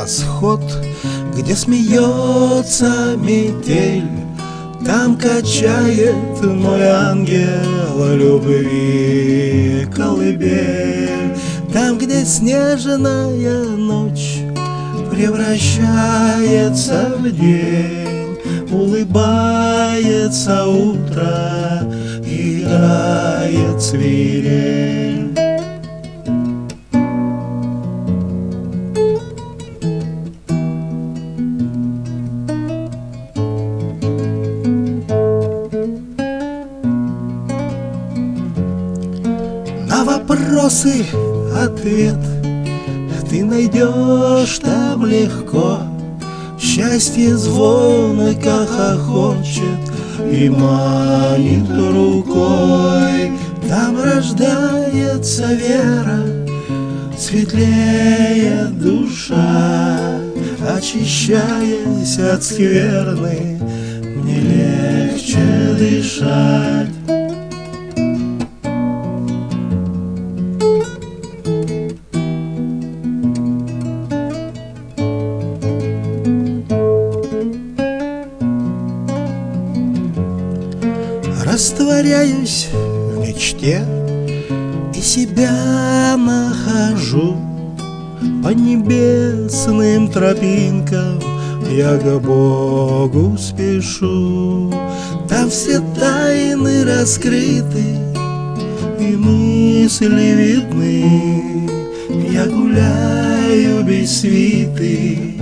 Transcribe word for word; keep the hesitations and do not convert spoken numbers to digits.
восход, где смеется метель. Там качает мой ангел любви колыбель. Там, где снежная ночь превращается в день, улыбается утро, играет свирель. На вопросы ответ ты найдешь там легко. Счастье звонко хохочет и манит рукой. Там рождается вера, светлеет душа. Очищаясь от скверны, мне легче дышать. Растворяюсь в мечте и себя нахожу. По небесным тропинкам я к Богу спешу. Там все тайны раскрыты и мысли видны. Я гуляю без свиты